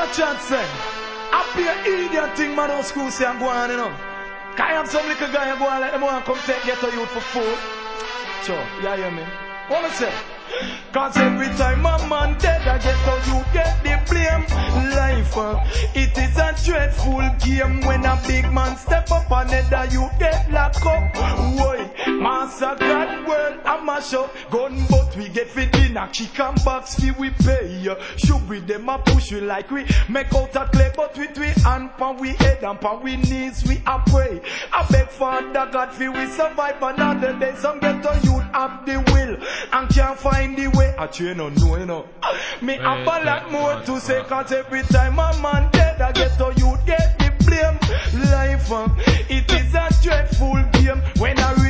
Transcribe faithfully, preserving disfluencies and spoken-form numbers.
watch and say, I be an idiot thing man on school say I'm going, you know. Can I have some little guy go on like them want come take get a youth for food? Sure, yeah, yeah, man. What I say? Cause every time a man dead, I get how you get the blame. Life, uh, it is a dreadful game. When a big man step up on it, that you get locked up. Boy, massacre world, I mash up. Gun but we get fit in a kick and box fee we pay. Shoot with them a push we like we make out a clay, but with we hand pan we head and pan we knees we a pray. I beg Father God feel we survive another day. Some get to youth have the will and can't find the way. I train on no, you know. Me have a lot more to say, cause every time a man dead, I get to youth get the blame. Life, uh, it is a dreadful game. When I